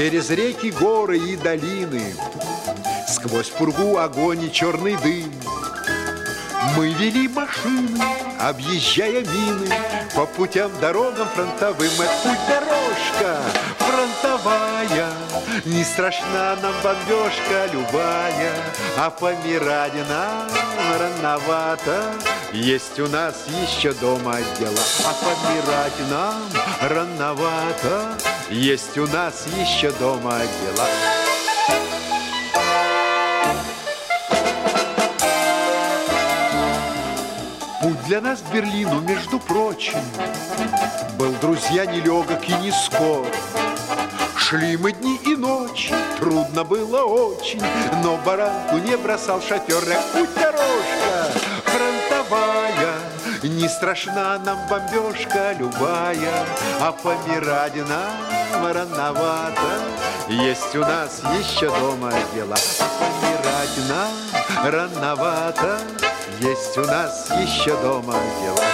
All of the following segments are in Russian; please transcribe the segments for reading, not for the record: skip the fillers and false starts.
через реки, горы и долины, сквозь пургу, огонь и черный дым. Мы вели машины, объезжая мины, по путям, дорогам фронтовым. Это путь-дорожка фронтовая, не страшна нам бомбежка любая, а помирать нам рановато, есть у нас еще дома дела. А помирать нам рановато, есть у нас еще дома дела. Путь для нас к Берлину, между прочим, был, друзья, нелегок и не скор. Шли мы дни и ночи, трудно было очень, но баранку не бросал шофер. Путь-дорожка фронтовая, не страшна нам бомбежка любая, а помирать нам рановато, есть у нас еще дома дела. А помирать нам рановато, есть у нас еще дома дела.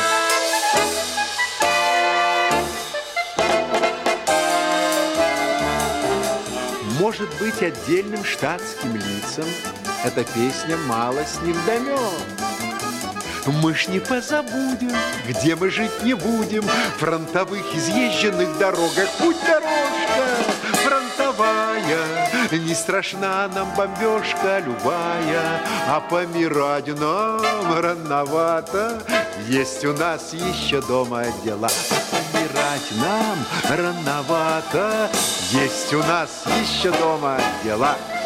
Может быть, отдельным штатским лицам эта песня мало с ним дамен. Мы ж не позабудем, где мы жить не будем, фронтовых изъезженных дорогах. Путь-дорожка фронтовая, не страшна нам бомбежка любая, а помирать нам рановато, есть у нас еще дома дела. Помирать нам рановато, есть у нас еще дома дела.